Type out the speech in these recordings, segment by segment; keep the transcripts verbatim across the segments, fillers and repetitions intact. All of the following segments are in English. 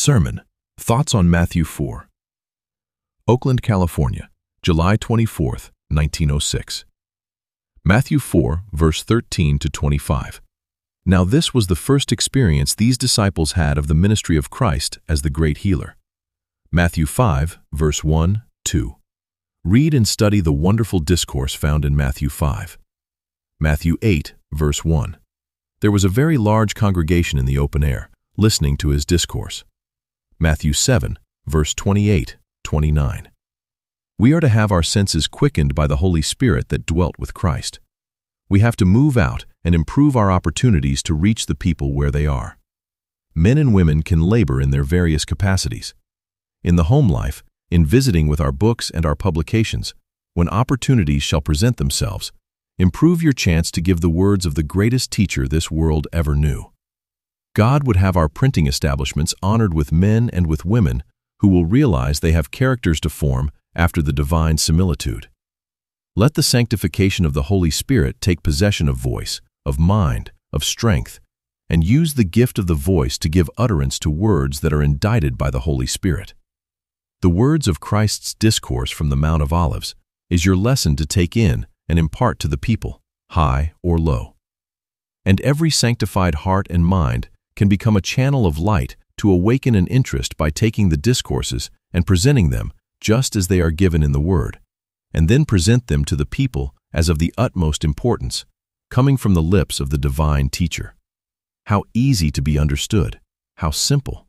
Sermon, Thoughts on Matthew four. Oakland, California, July twenty-fourth, nineteen oh six. Matthew four, verse thirteen to twenty-five. Now this was the first experience these disciples had of the ministry of Christ as the great healer. Matthew five, verse one, two. Read and study the wonderful discourse found in Matthew five. Matthew eight, verse one. There was a very large congregation in the open air, listening to his discourse. Matthew seven, verse twenty-eight, twenty-nine. We are to have our senses quickened by the Holy Spirit that dwelt with Christ. We have to move out and improve our opportunities to reach the people where they are. Men and women can labor in their various capacities. In the home life, in visiting with our books and our publications, when opportunities shall present themselves, improve your chance to give the words of the greatest teacher this world ever knew. God would have our printing establishments honored with men and with women who will realize they have characters to form after the divine similitude. Let the sanctification of the Holy Spirit take possession of voice, of mind, of strength, and use the gift of the voice to give utterance to words that are indited by the Holy Spirit. The words of Christ's discourse from the Mount of Olives is your lesson to take in and impart to the people, high or low. And every sanctified heart and mind can become a channel of light to awaken an interest by taking the discourses and presenting them just as they are given in the Word, and then present them to the people as of the utmost importance, coming from the lips of the divine teacher. How easy to be understood, how simple.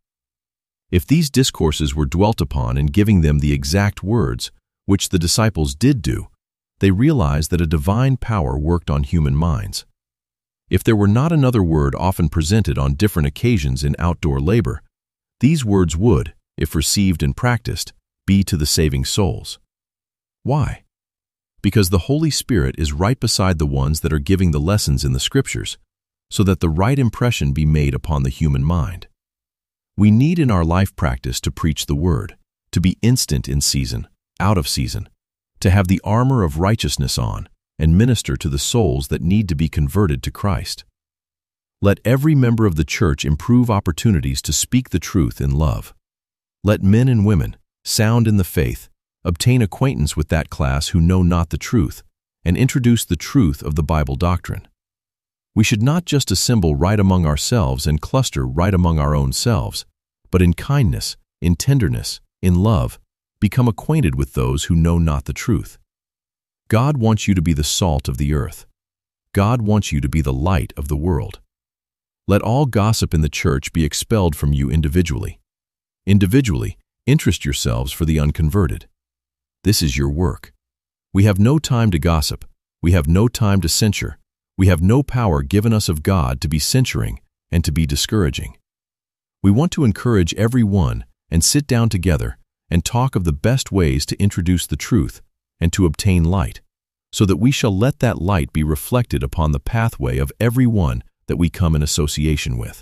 If these discourses were dwelt upon in giving them the exact words, which the disciples did do, they realized that a divine power worked on human minds. If there were not another word often presented on different occasions in outdoor labor, these words would, if received and practiced, be to the saving souls. Why? Because the Holy Spirit is right beside the ones that are giving the lessons in the Scriptures, so that the right impression be made upon the human mind. We need in our life practice to preach the Word, to be instant in season, out of season, to have the armor of righteousness on, and minister to the souls that need to be converted to Christ. Let every member of the church improve opportunities to speak the truth in love. Let men and women, sound in the faith, obtain acquaintance with that class who know not the truth, and introduce the truth of the Bible doctrine. We should not just assemble right among ourselves and cluster right among our own selves, but in kindness, in tenderness, in love, become acquainted with those who know not the truth. God wants you to be the salt of the earth. God wants you to be the light of the world. Let all gossip in the church be expelled from you individually. Individually, interest yourselves for the unconverted. This is your work. We have no time to gossip. We have no time to censure. We have no power given us of God to be censuring and to be discouraging. We want to encourage every one and sit down together and talk of the best ways to introduce the truth and to obtain light, so that we shall let that light be reflected upon the pathway of every one that we come in association with.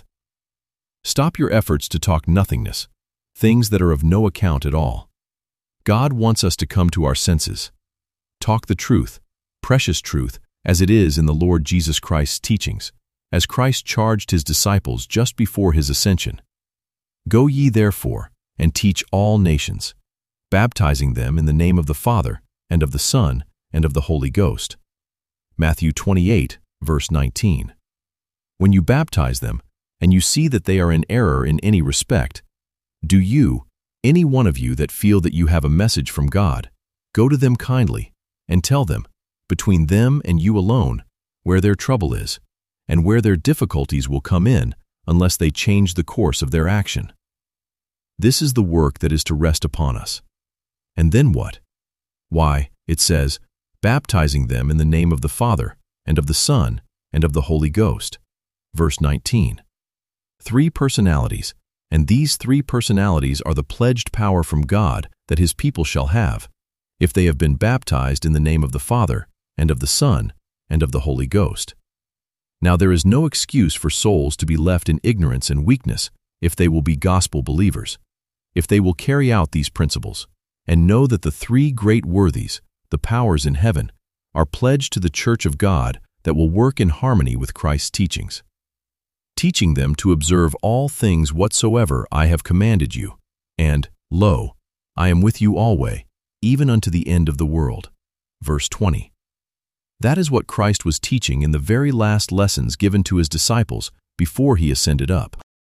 Stop your efforts to talk nothingness, things that are of no account at all. God wants us to come to our senses. Talk the truth, precious truth, as it is in the Lord Jesus Christ's teachings, as Christ charged his disciples just before his ascension. Go ye therefore, and teach all nations, baptizing them in the name of the Father, and of the Son, and of the Holy Ghost. Matthew twenty-eight, verse nineteen. When you baptize them, and you see that they are in error in any respect, do you, any one of you that feel that you have a message from God, go to them kindly, and tell them, between them and you alone, where their trouble is, and where their difficulties will come in unless they change the course of their action. This is the work that is to rest upon us. And then what? Why, it says, baptizing them in the name of the Father, and of the Son, and of the Holy Ghost. Verse nineteen. Three personalities, and these three personalities are the pledged power from God that his people shall have, if they have been baptized in the name of the Father, and of the Son, and of the Holy Ghost. Now there is no excuse for souls to be left in ignorance and weakness if they will be gospel believers, if they will carry out these principles, and know that the three great worthies, the powers in heaven, are pledged to the church of God that will work in harmony with Christ's teachings. teaching them to observe all things whatsoever I have commanded you. And, lo, I am with you alway, even unto the end of the world. Verse twenty. That is what Christ was teaching in the very last lessons given to his disciples before he ascended up.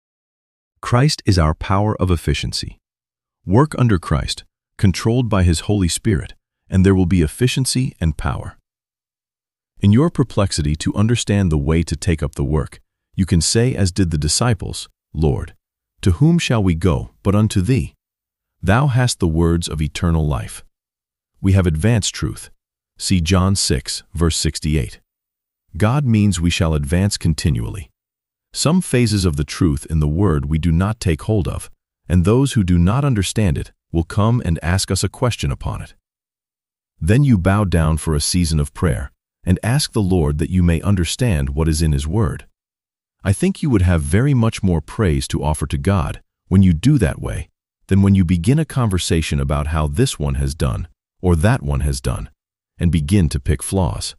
Christ is our power of efficiency. Work under Christ, controlled by his Holy Spirit, and there will be efficiency and power. In your perplexity to understand the way to take up the work, you can say as did the disciples, Lord, to whom shall we go but unto thee? Thou hast the words of eternal life. We have advanced truth. See John six, verse sixty-eight. God means we shall advance continually. Some phases of the truth in the Word we do not take hold of, and those who do not understand it will come and ask us a question upon it. Then you bow down for a season of prayer and ask the Lord that you may understand what is in His Word. I think you would have very much more praise to offer to God when you do that way than when you begin a conversation about how this one has done or that one has done, and begin to pick flaws.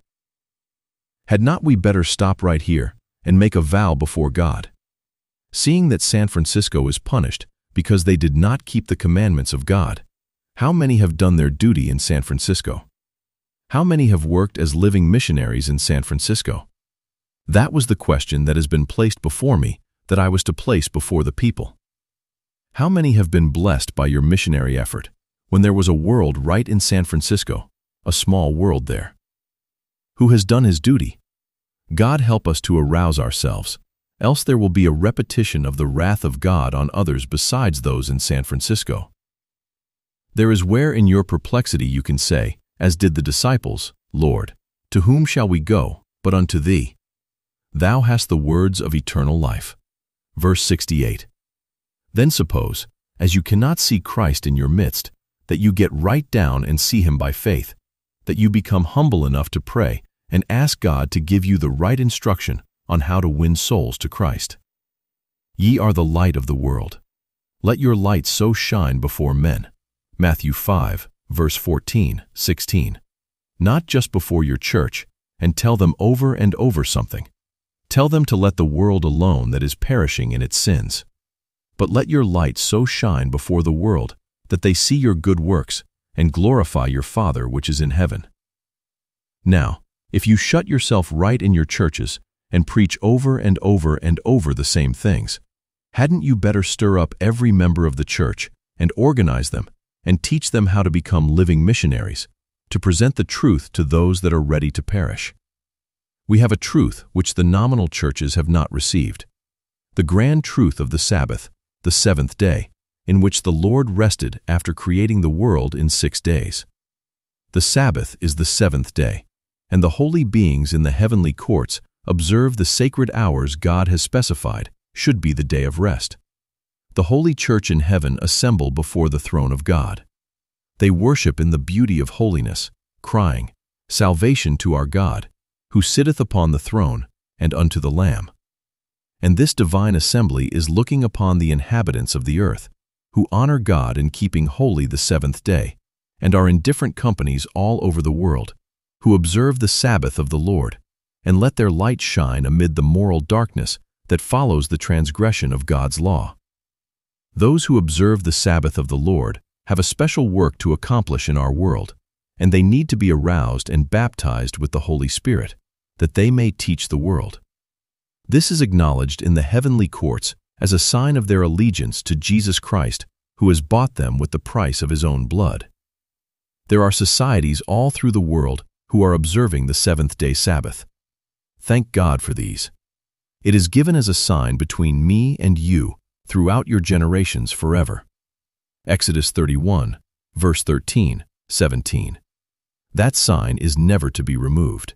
Had not we better stop right here and make a vow before God? Seeing that San Francisco is punished because they did not keep the commandments of God, how many have done their duty in San Francisco? How many have worked as living missionaries in San Francisco? That was the question that has been placed before me that I was to place before the people. How many have been blessed by your missionary effort when there was a world right in San Francisco, a small world there? Who has done his duty? God help us to arouse ourselves, else there will be a repetition of the wrath of God on others besides those in San Francisco. There is where in your perplexity you can say, as did the disciples, Lord, to whom shall we go but unto thee? Thou hast the words of eternal life. Verse sixty-eight. Then suppose, as you cannot see Christ in your midst, that you get right down and see him by faith, that you become humble enough to pray and ask God to give you the right instruction on how to win souls to Christ. Ye are the light of the world. Let your light so shine before men. Matthew five, verse fourteen, sixteen. Not just before your church, and tell them over and over something. Tell them to let the world alone that is perishing in its sins. But let your light so shine before the world that they see your good works and glorify your Father which is in heaven. Now, if you shut yourself right in your churches and preach over and over and over the same things, hadn't you better stir up every member of the church and organize them and teach them how to become living missionaries, to present the truth to those that are ready to perish? We have a truth which the nominal churches have not received, the grand truth of the Sabbath, the seventh day, in which the Lord rested after creating the world in six days. The Sabbath is the seventh day, and the holy beings in the heavenly courts observe the sacred hours God has specified should be the day of rest. The holy church in heaven assemble before the throne of God. They worship in the beauty of holiness, crying, Salvation to our God, who sitteth upon the throne, and unto the Lamb. And this divine assembly is looking upon the inhabitants of the earth, who honor God in keeping holy the seventh day, and are in different companies all over the world, who observe the Sabbath of the Lord, and let their light shine amid the moral darkness that follows the transgression of God's law. Those who observe the Sabbath of the Lord have a special work to accomplish in our world, and they need to be aroused and baptized with the Holy Spirit, that they may teach the world. This is acknowledged in the heavenly courts as a sign of their allegiance to Jesus Christ, who has bought them with the price of his own blood. There are societies all through the world who are observing the seventh-day Sabbath. Thank God for these. It is given as a sign between me and you throughout your generations forever. Exodus thirty-one, verse thirteen, seventeen. That sign is never to be removed.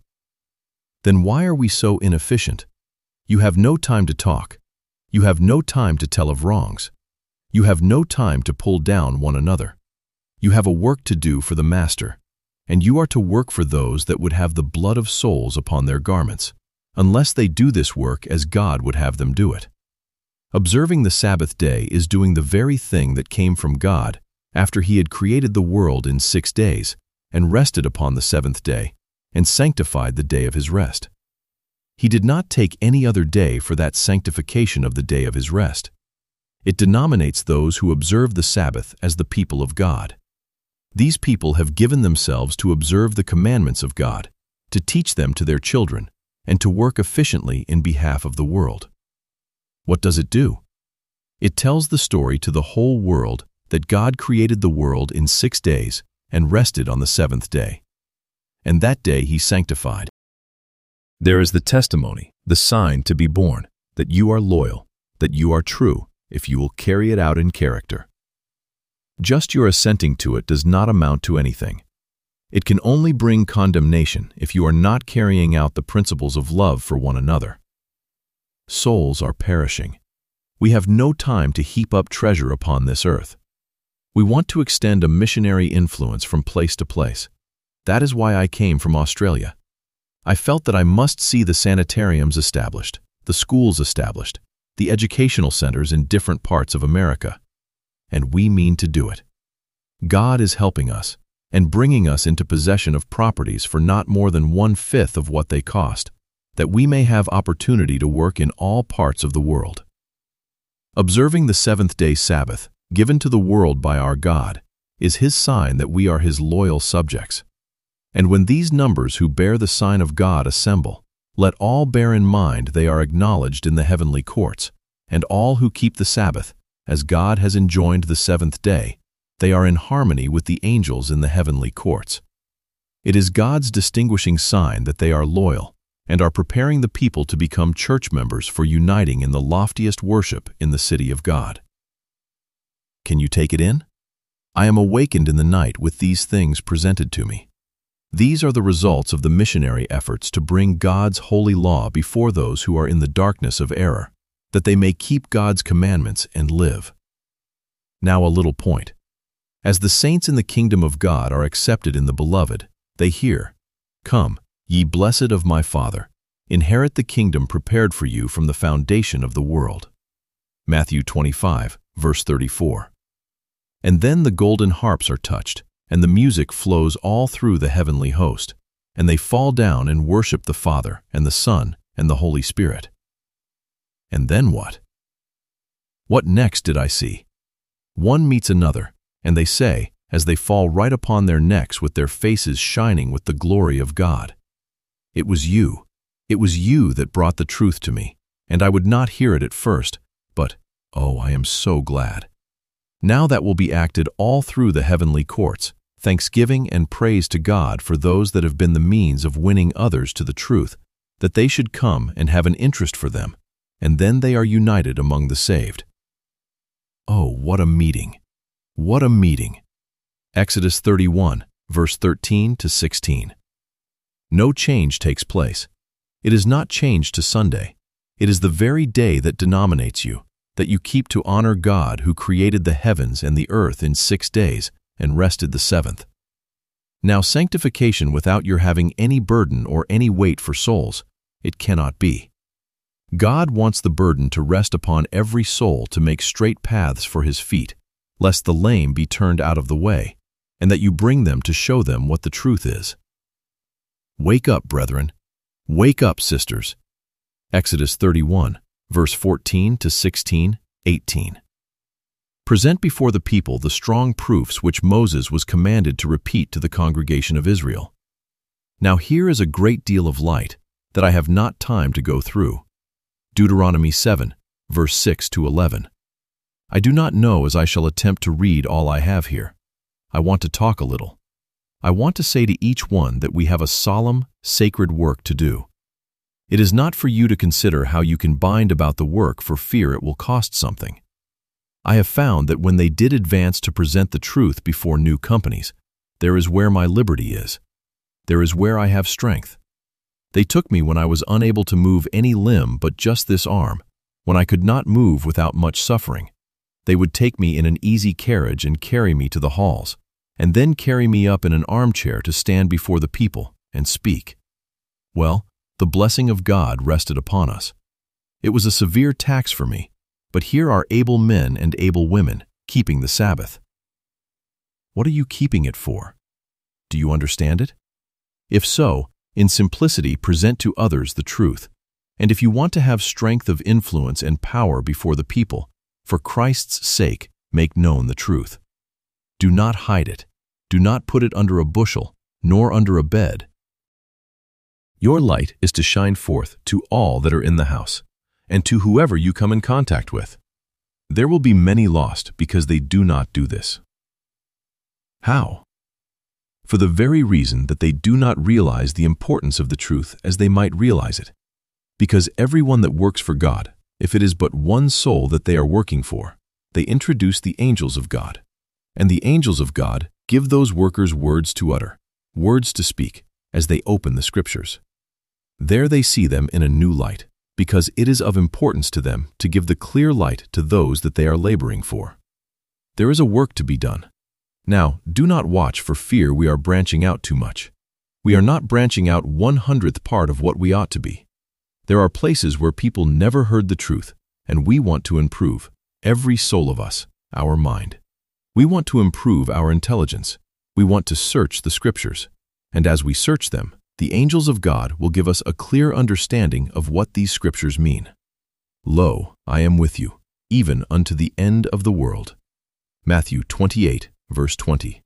Then why are we so inefficient? You have no time to talk. You have no time to tell of wrongs. You have no time to pull down one another. You have a work to do for the Master, and you are to work for those that would have the blood of souls upon their garments, unless they do this work as God would have them do it. Observing the Sabbath day is doing the very thing that came from God after he had created the world in six days and rested upon the seventh day and sanctified the day of his rest. He did not take any other day for that sanctification of the day of his rest. It denominates those who observe the Sabbath as the people of God. These people have given themselves to observe the commandments of God, to teach them to their children, and to work efficiently in behalf of the world. What does it do? It tells the story to the whole world that God created the world in six days and rested on the seventh day. And that day he sanctified. There is the testimony, the sign to be borne, that you are loyal, that you are true, if you will carry it out in character. Just your assenting to it does not amount to anything. It can only bring condemnation if you are not carrying out the principles of love for one another. Souls are perishing. We have no time to heap up treasure upon this earth. We want to extend a missionary influence from place to place. That is why I came from Australia. I felt that I must see the sanitariums established, the schools established, the educational centers in different parts of America. And we mean to do it. God is helping us and bringing us into possession of properties for not more than one-fifth of what they cost, that we may have opportunity to work in all parts of the world. Observing the seventh-day Sabbath, given to the world by our God, is His sign that we are His loyal subjects. And when these numbers who bear the sign of God assemble, let all bear in mind they are acknowledged in the heavenly courts, and all who keep the Sabbath, as God has enjoined the seventh day, they are in harmony with the angels in the heavenly courts. It is God's distinguishing sign that they are loyal and are preparing the people to become church members for uniting in the loftiest worship in the city of God. Can you take it in? I am awakened in the night with these things presented to me. These are the results of the missionary efforts to bring God's holy law before those who are in the darkness of error, that they may keep God's commandments and live. Now a little point. As the saints in the kingdom of God are accepted in the beloved, they hear, "Come, ye blessed of my Father, inherit the kingdom prepared for you from the foundation of the world." Matthew twenty-five, verse thirty-four. And then the golden harps are touched, and the music flows all through the heavenly host, and they fall down and worship the Father and the Son and the Holy Spirit. And then what? What next did I see? One meets another, and they say, as they fall right upon their necks with their faces shining with the glory of God, "It was you, it was you that brought the truth to me, and I would not hear it at first, but, oh, I am so glad." Now that will be acted all through the heavenly courts, thanksgiving and praise to God for those that have been the means of winning others to the truth, that they should come and have an interest for them, and then they are united among the saved. Oh, what a meeting! What a meeting! Exodus thirty-one, verse thirteen to sixteen. No change takes place. It is not changed to Sunday. It is the very day that denominates you, that you keep to honor God who created the heavens and the earth in six days and rested the seventh. Now sanctification without your having any burden or any weight for souls, it cannot be. God wants the burden to rest upon every soul to make straight paths for his feet, lest the lame be turned out of the way, and that you bring them to show them what the truth is. Wake up, brethren. Wake up, sisters. Exodus thirty-one, verse fourteen to sixteen, eighteen. Present before the people the strong proofs which Moses was commanded to repeat to the congregation of Israel. Now here is a great deal of light that I have not time to go through. Deuteronomy seven, verse six to eleven. I do not know as I shall attempt to read all I have here. I want to talk a little. I want to say to each one that we have a solemn, sacred work to do. It is not for you to consider how you can bind about the work for fear it will cost something. I have found that when they did advance to present the truth before new companies, there is where my liberty is. There is where I have strength. They took me when I was unable to move any limb but just this arm, when I could not move without much suffering. They would take me in an easy carriage and carry me to the halls, and then carry me up in an armchair to stand before the people and speak. Well, the blessing of God rested upon us. It was a severe tax for me, but here are able men and able women keeping the Sabbath. What are you keeping it for? Do you understand it? If so, in simplicity present to others the truth, And if you want to have strength of influence and power before the people, for Christ's sake, make known the truth. Do not hide it. Do not put it under a bushel, nor under a bed. Your light is to shine forth to all that are in the house, and to whoever you come in contact with. There will be many lost because they do not do this. How? For the very reason that they do not realize the importance of the truth as they might realize it. Because everyone that works for God, if it is but one soul that they are working for, they introduce the angels of God. And the angels of God give those workers words to utter, words to speak, as they open the Scriptures. There they see them in a new light, because it is of importance to them to give the clear light to those that they are laboring for. There is a work to be done. Now, do not watch for fear we are branching out too much. We are not branching out one hundredth part of what we ought to be. There are places where people never heard the truth, and we want to improve, every soul of us, our mind. We want to improve our intelligence. We want to search the Scriptures. And as we search them, the angels of God will give us a clear understanding of what these Scriptures mean. Lo, I am with you, even unto the end of the world. Matthew twenty-eight, verse twenty.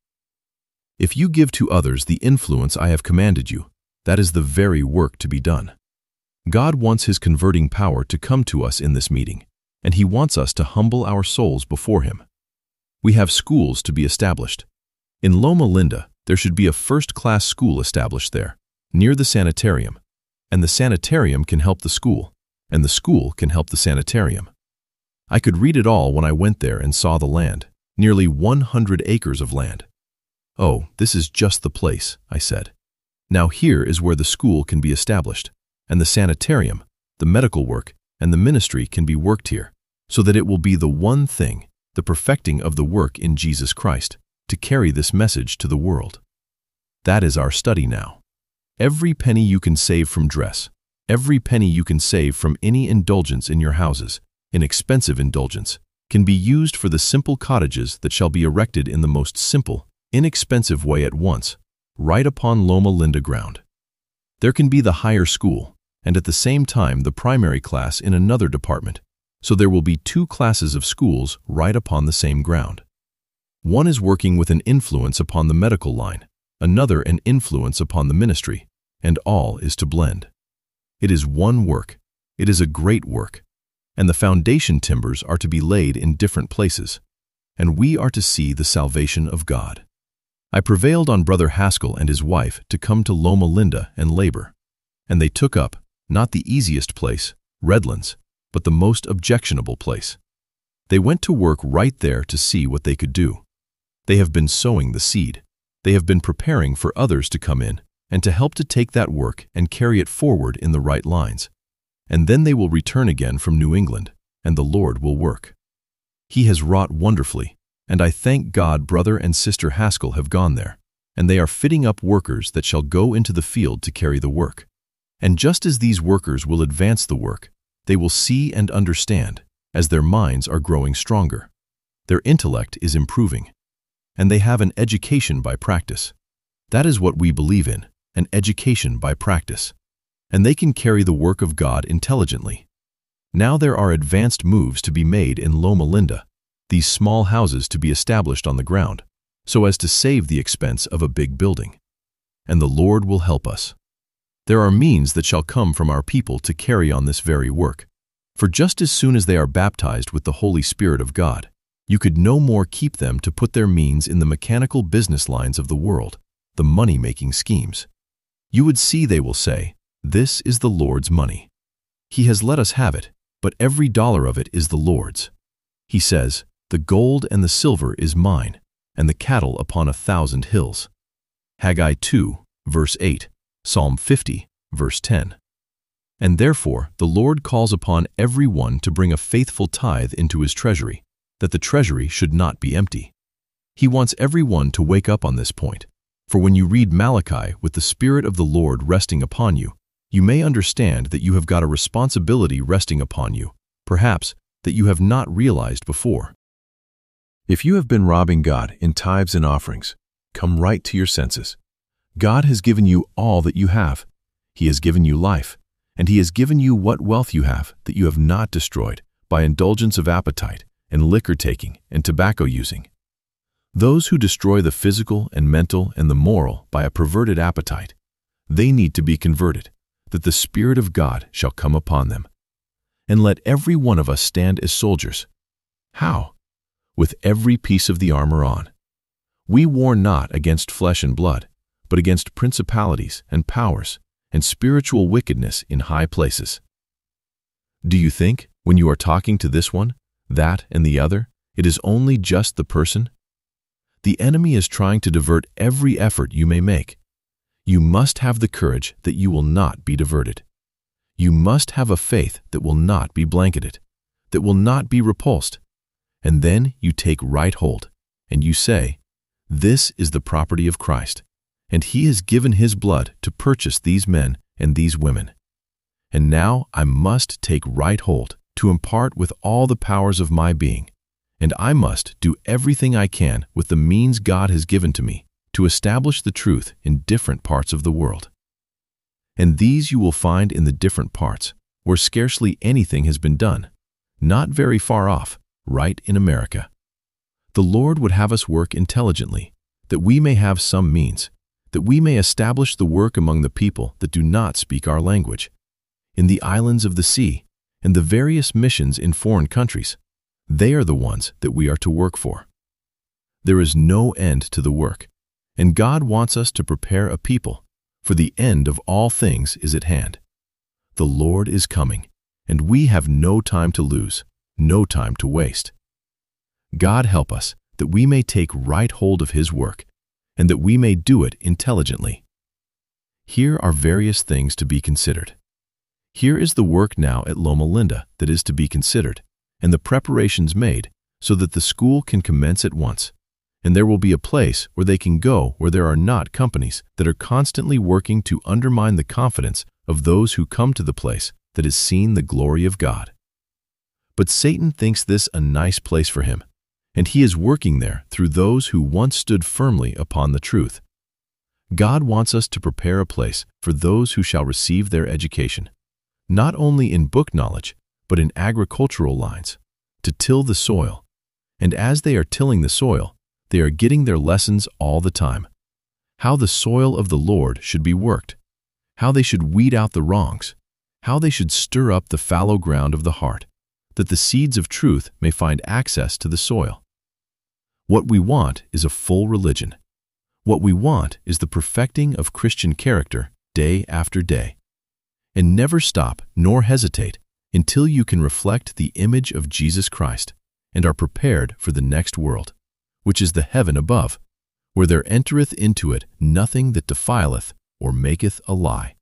If you give to others the influence I have commanded you, that is the very work to be done. God wants His converting power to come to us in this meeting, and He wants us to humble our souls before Him. We have schools to be established. In Loma Linda, there should be a first-class school established there, near the sanitarium, and the sanitarium can help the school, and the school can help the sanitarium. I could read it all when I went there and saw the land, nearly one hundred acres of land. Oh, this is just the place, I said. Now here is where the school can be established, and the sanitarium, the medical work, and the ministry can be worked here, so that it will be the one thing, the perfecting of the work in Jesus Christ, to carry this message to the world. That is our study now. Every penny you can save from dress, every penny you can save from any indulgence in your houses, inexpensive indulgence, can be used for the simple cottages that shall be erected in the most simple, inexpensive way at once, right upon Loma Linda ground. There can be the higher school, and at the same time the primary class in another department, so there will be two classes of schools right upon the same ground. One is working with an influence upon the medical line, another an influence upon the ministry, and all is to blend. It is one work. It is a great work. And the foundation timbers are to be laid in different places, and we are to see the salvation of God. I prevailed on Brother Haskell and his wife to come to Loma Linda and labor, and they took up, not the easiest place, Redlands, but the most objectionable place. They went to work right there to see what they could do. They have been sowing the seed. They have been preparing for others to come in and to help to take that work and carry it forward in the right lines. And then they will return again from New England, and the Lord will work. He has wrought wonderfully, and I thank God Brother and Sister Haskell have gone there, and they are fitting up workers that shall go into the field to carry the work. And just as these workers will advance the work, they will see and understand, as their minds are growing stronger. Their intellect is improving, and they have an education by practice. That is what we believe in, an education by practice. And they can carry the work of God intelligently. Now there are advanced moves to be made in Loma Linda, these small houses to be established on the ground, so as to save the expense of a big building. And the Lord will help us. There are means that shall come from our people to carry on this very work. For just as soon as they are baptized with the Holy Spirit of God, you could no more keep them to put their means in the mechanical business lines of the world, the money-making schemes. You would see they will say, "This is the Lord's money. He has let us have it, but every dollar of it is the Lord's." He says, "The gold and the silver is mine, and the cattle upon a thousand hills." Haggai two, verse eight, Psalm fifty, verse ten. And therefore the Lord calls upon every one to bring a faithful tithe into his treasury, that the treasury should not be empty. He wants every one to wake up on this point, for when you read Malachi with the Spirit of the Lord resting upon you, you may understand that you have got a responsibility resting upon you, perhaps that you have not realized before. If you have been robbing God in tithes and offerings, come right to your senses. God has given you all that you have. He has given you life, and he has given you what wealth you have that you have not destroyed by indulgence of appetite and liquor taking and tobacco using. Those who destroy the physical and mental and the moral by a perverted appetite, they need to be converted, that the Spirit of God shall come upon them. And let every one of us stand as soldiers. How? With every piece of the armor on. We war not against flesh and blood, but against principalities and powers and spiritual wickedness in high places. Do you think, when you are talking to this one, that, and the other, it is only just the person? The enemy is trying to divert every effort you may make. You must have the courage that you will not be diverted. You must have a faith that will not be blanketed, that will not be repulsed. And then you take right hold, and you say, "This is the property of Christ, and he has given his blood to purchase these men and these women. And now I must take right hold to impart with all the powers of my being, and I must do everything I can with the means God has given to me to establish the truth in different parts of the world. And these you will find in the different parts, where scarcely anything has been done, not very far off, right in America. The Lord would have us work intelligently, that we may have some means, that we may establish the work among the people that do not speak our language, in the islands of the sea, and the various missions in foreign countries. They are the ones that we are to work for. There is no end to the work, and God wants us to prepare a people, for the end of all things is at hand. The Lord is coming, and we have no time to lose, no time to waste. God help us that we may take right hold of his work, and that we may do it intelligently. Here are various things to be considered. Here is the work now at Loma Linda that is to be considered, and the preparations made so that the school can commence at once, and there will be a place where they can go where there are not companies that are constantly working to undermine the confidence of those who come to the place that has seen the glory of God. But Satan thinks this a nice place for him, and he is working there through those who once stood firmly upon the truth. God wants us to prepare a place for those who shall receive their education, not only in book knowledge, but in agricultural lines, to till the soil. And as they are tilling the soil, they are getting their lessons all the time. How the soil of the Lord should be worked, how they should weed out the wrongs, how they should stir up the fallow ground of the heart, that the seeds of truth may find access to the soil. What we want is a full religion. What we want is the perfecting of Christian character day after day. And never stop nor hesitate until you can reflect the image of Jesus Christ and are prepared for the next world, which is the heaven above, where there entereth into it nothing that defileth or maketh a lie.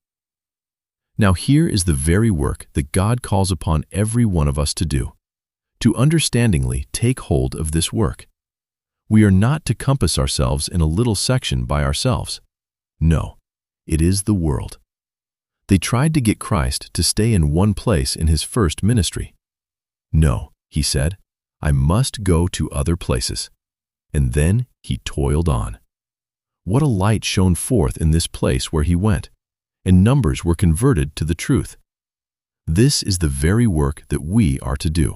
Now here is the very work that God calls upon every one of us to do, to understandingly take hold of this work. We are not to compass ourselves in a little section by ourselves. No, it is the world. They tried to get Christ to stay in one place in his first ministry. No, he said, I must go to other places. And then he toiled on. What a light shone forth in this place where he went, and numbers were converted to the truth. This is the very work that we are to do.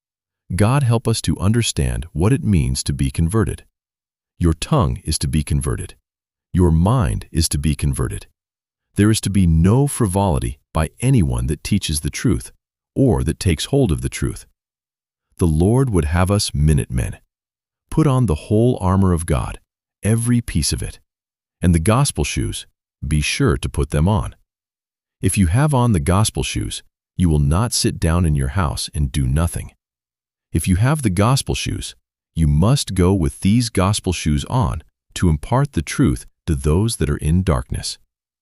God help us to understand what it means to be converted. Your tongue is to be converted. Your mind is to be converted. There is to be no frivolity by anyone that teaches the truth or that takes hold of the truth. The Lord would have us minute-men. Put on the whole armor of God, every piece of it, and the gospel shoes, be sure to put them on. If you have on the gospel shoes, you will not sit down in your house and do nothing. If you have the gospel shoes, you must go with these gospel shoes on to impart the truth to those that are in darkness.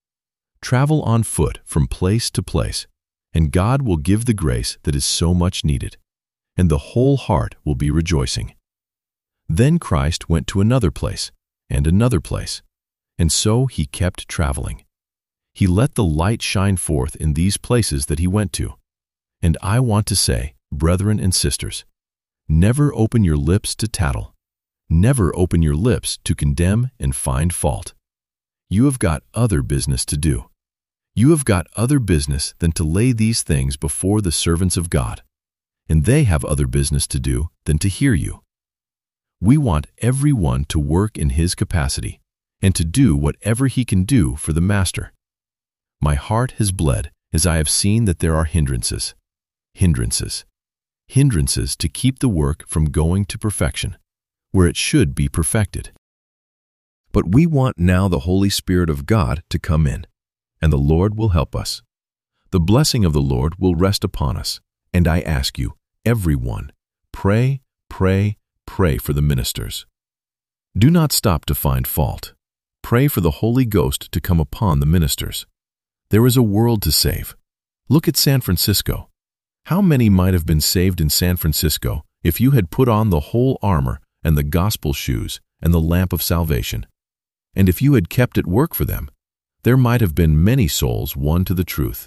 Travel on foot from place to place, and God will give the grace that is so much needed, and the whole heart will be rejoicing. Then Christ went to another place, and another place, and so he kept traveling. He let the light shine forth in these places that he went to. And I want to say, brethren and sisters, never open your lips to tattle. Never open your lips to condemn and find fault. You have got other business to do. You have got other business than to lay these things before the servants of God, and they have other business to do than to hear you. We want everyone to work in his capacity and to do whatever he can do for the Master. My heart has bled as I have seen that there are hindrances, hindrances, hindrances to keep the work from going to perfection, where it should be perfected. But we want now the Holy Spirit of God to come in, and the Lord will help us. The blessing of the Lord will rest upon us, and I ask you, everyone, pray, pray, pray for the ministers. Do not stop to find fault. Pray for the Holy Ghost to come upon the ministers. There is a world to save. Look at San Francisco. How many might have been saved in San Francisco if you had put on the whole armor and the gospel shoes and the lamp of salvation? And if you had kept at work for them, there might have been many souls won to the truth.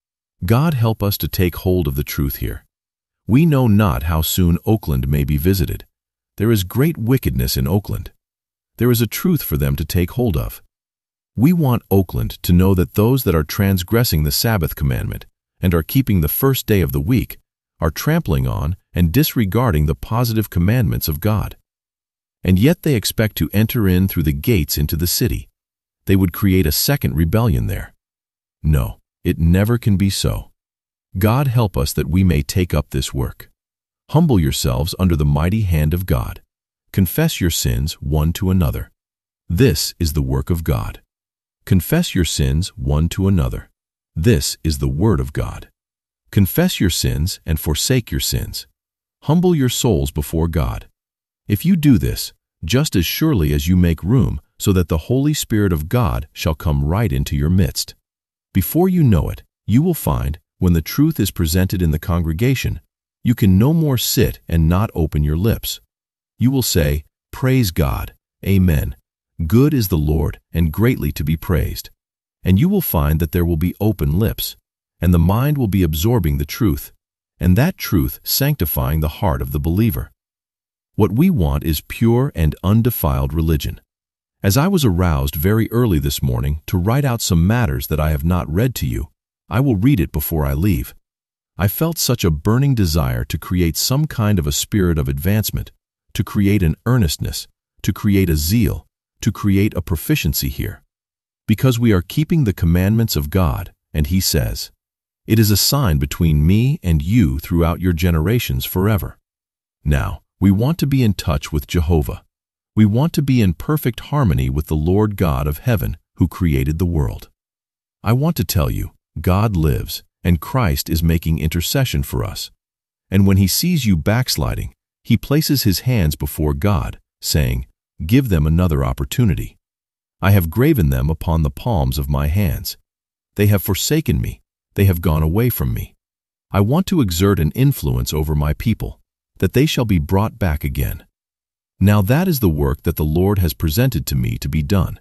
God help us to take hold of the truth here. We know not how soon Oakland may be visited. There is great wickedness in Oakland. There is a truth for them to take hold of. We want Oakland to know that those that are transgressing the Sabbath commandment and are keeping the first day of the week are trampling on and disregarding the positive commandments of God. And yet they expect to enter in through the gates into the city. They would create a second rebellion there. No, it never can be so. God help us that we may take up this work. Humble yourselves under the mighty hand of God. Confess your sins one to another. This is the work of God. Confess your sins one to another. This is the word of God. Confess your sins and forsake your sins. Humble your souls before God. If you do this, just as surely as you make room so that the Holy Spirit of God shall come right into your midst, before you know it, you will find, when the truth is presented in the congregation, you can no more sit and not open your lips. You will say, "Praise God, Amen. Good is the Lord, and greatly to be praised." And you will find that there will be open lips, and the mind will be absorbing the truth, and that truth sanctifying the heart of the believer. What we want is pure and undefiled religion. As I was aroused very early this morning to write out some matters that I have not read to you, I will read it before I leave. I felt such a burning desire to create some kind of a spirit of advancement, to create an earnestness, to create a zeal, to create a proficiency here. Because we are keeping the commandments of God, and He says, "It is a sign between me and you throughout your generations forever." Now, we want to be in touch with Jehovah. We want to be in perfect harmony with the Lord God of heaven who created the world. I want to tell you, God lives, and Christ is making intercession for us. And when He sees you backsliding, He places His hands before God, saying, "Give them another opportunity. I have graven them upon the palms of my hands. They have forsaken me. They have gone away from me. I want to exert an influence over my people, that they shall be brought back again." Now that is the work that the Lord has presented to me to be done.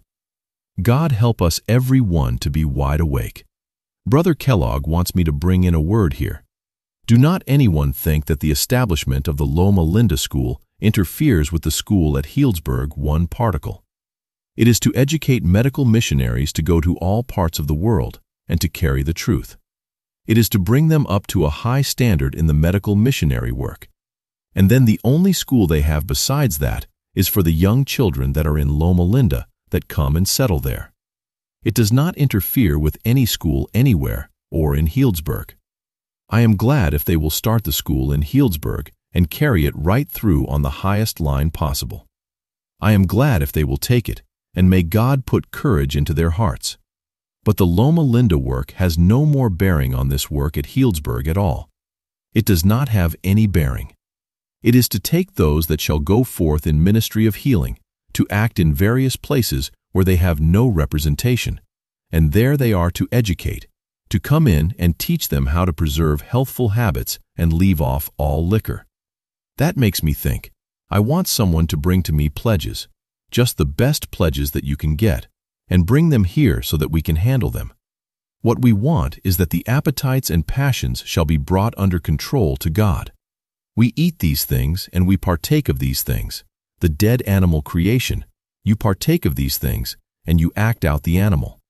God help us every one to be wide awake. Brother Kellogg wants me to bring in a word here. Do not anyone think that the establishment of the Loma Linda School interferes with the school at Healdsburg one particle. It is to educate medical missionaries to go to all parts of the world and to carry the truth. It is to bring them up to a high standard in the medical missionary work. And then the only school they have besides that is for the young children that are in Loma Linda that come and settle there. It does not interfere with any school anywhere or in Healdsburg. I am glad if they will start the school in Healdsburg and carry it right through on the highest line possible. I am glad if they will take it, and may God put courage into their hearts. But the Loma Linda work has no more bearing on this work at Healdsburg at all. It does not have any bearing. It is to take those that shall go forth in ministry of healing, to act in various places where they have no representation, and there they are to educate, to come in and teach them how to preserve healthful habits and leave off all liquor. That makes me think, I want someone to bring to me pledges, just the best pledges that you can get, and bring them here so that we can handle them. What we want is that the appetites and passions shall be brought under control to God. We eat these things and we partake of these things. The dead animal creation, you partake of these things and you act out the animal.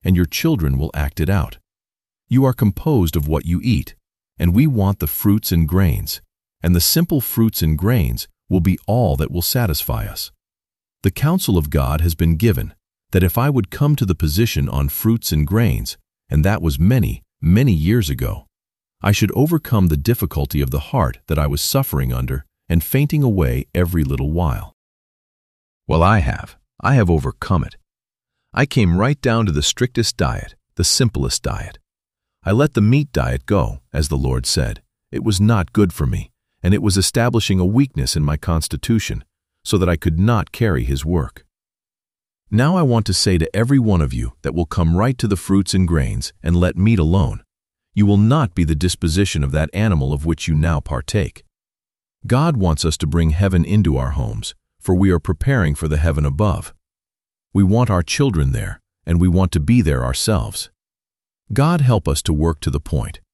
and your children will act it out. You are composed of what you eat, and we want the fruits and grains, and the simple fruits and grains will be all that will satisfy us. The counsel of God has been given that if I would come to the position on fruits and grains, and that was many, many years ago, I should overcome the difficulty of the heart that I was suffering under and fainting away every little while. Well, I have. I have overcome it. I came right down to the strictest diet, the simplest diet. I let the meat diet go, as the Lord said. It was not good for me, and it was establishing a weakness in my constitution, so that I could not carry His work. Now I want to say to every one of you that will come right to the fruits and grains and let meat alone, you will not be the disposition of that animal of which you now partake. God wants us to bring heaven into our homes, for we are preparing for the heaven above. We want our children there, and we want to be there ourselves. God help us to work to the point